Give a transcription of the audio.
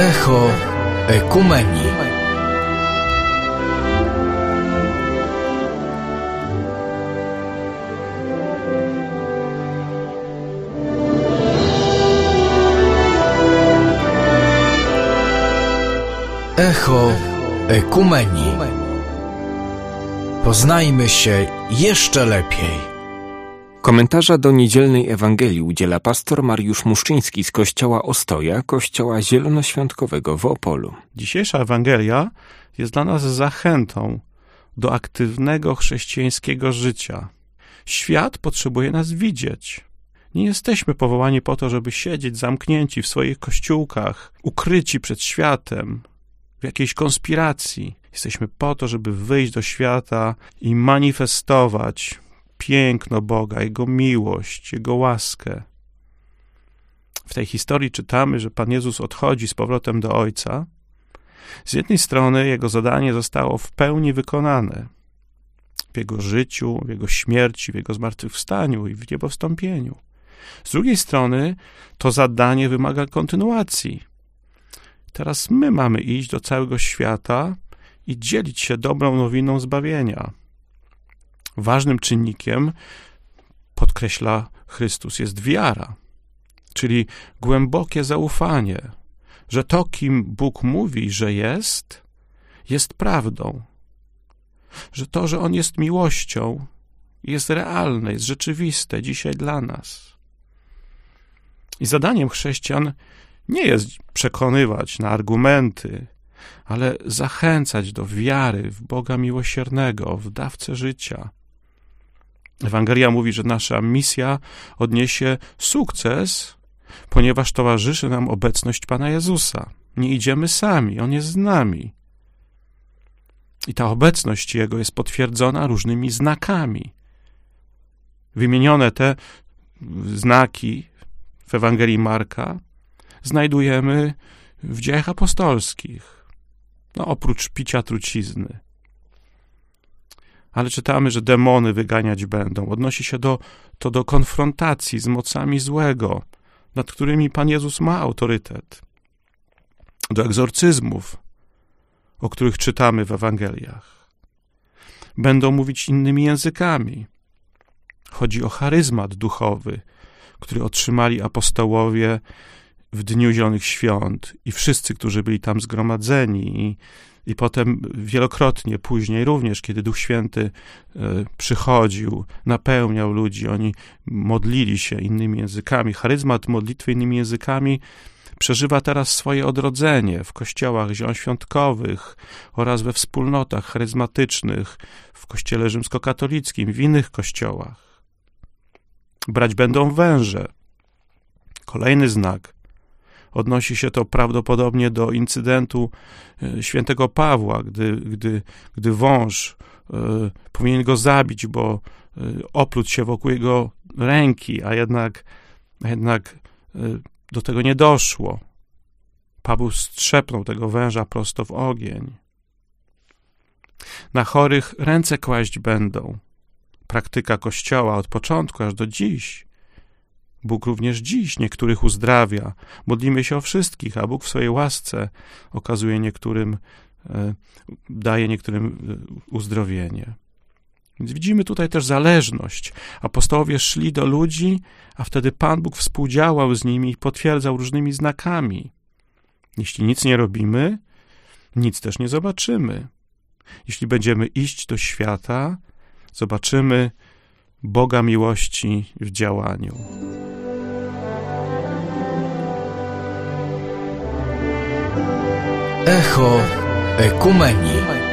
Echo Ekumenii. Echo Ekumenii. Poznajmy się jeszcze lepiej. Komentarza do niedzielnej Ewangelii udziela pastor Mariusz Muszczyński z kościoła Ostoja, kościoła zielonoświątkowego w Opolu. Dzisiejsza Ewangelia jest dla nas zachętą do aktywnego chrześcijańskiego życia. Świat potrzebuje nas widzieć. Nie jesteśmy powołani po to, żeby siedzieć zamknięci w swoich kościółkach, ukryci przed światem, w jakiejś konspiracji. Jesteśmy po to, żeby wyjść do świata i manifestować piękno Boga, Jego miłość, Jego łaskę. W tej historii czytamy, że Pan Jezus odchodzi z powrotem do Ojca. Z jednej strony Jego zadanie zostało w pełni wykonane w Jego życiu, w Jego śmierci, w Jego zmartwychwstaniu i w niebowstąpieniu. Z drugiej strony to zadanie wymaga kontynuacji. Teraz my mamy iść do całego świata i dzielić się dobrą nowiną zbawienia. Ważnym czynnikiem, podkreśla Chrystus, jest wiara, czyli głębokie zaufanie, że to, kim Bóg mówi, że jest prawdą. Że to, że On jest miłością, jest realne, jest rzeczywiste dzisiaj dla nas. I zadaniem chrześcijan nie jest przekonywać na argumenty, ale zachęcać do wiary w Boga miłosiernego, w dawcę życia. Ewangelia mówi, że nasza misja odniesie sukces, ponieważ towarzyszy nam obecność Pana Jezusa. Nie idziemy sami, On jest z nami. I ta obecność Jego jest potwierdzona różnymi znakami. Wymienione te znaki w Ewangelii Marka znajdujemy w Dziejach Apostolskich, oprócz picia trucizny. Ale czytamy, że demony wyganiać będą. Odnosi się to do konfrontacji z mocami złego, nad którymi Pan Jezus ma autorytet. Do egzorcyzmów, o których czytamy w Ewangeliach. Będą mówić innymi językami. Chodzi o charyzmat duchowy, który otrzymali apostołowie w Dniu Zielonych Świąt i wszyscy, którzy byli tam zgromadzeni i potem wielokrotnie później również, kiedy Duch Święty przychodził, napełniał ludzi, oni modlili się innymi językami. Charyzmat modlitwy innymi językami przeżywa teraz swoje odrodzenie w kościołach zielonoświątkowych oraz we wspólnotach charyzmatycznych, w kościele rzymskokatolickim, w innych kościołach. Brać będą węże. Kolejny znak. Odnosi się to prawdopodobnie do incydentu świętego Pawła, gdy wąż powinien go zabić, bo opluć się wokół jego ręki, a jednak do tego nie doszło. Paweł strzepnął tego węża prosto w ogień. Na chorych ręce kłaść będą. Praktyka Kościoła od początku aż do dziś. Bóg również dziś niektórych uzdrawia. Modlimy się o wszystkich, a Bóg w swojej łasce okazuje niektórym, daje niektórym uzdrowienie. Więc widzimy tutaj też zależność. Apostołowie szli do ludzi, a wtedy Pan Bóg współdziałał z nimi i potwierdzał różnymi znakami. Jeśli nic nie robimy, nic też nie zobaczymy. Jeśli będziemy iść do świata, zobaczymy Boga miłości w działaniu. Echo Ekumenii.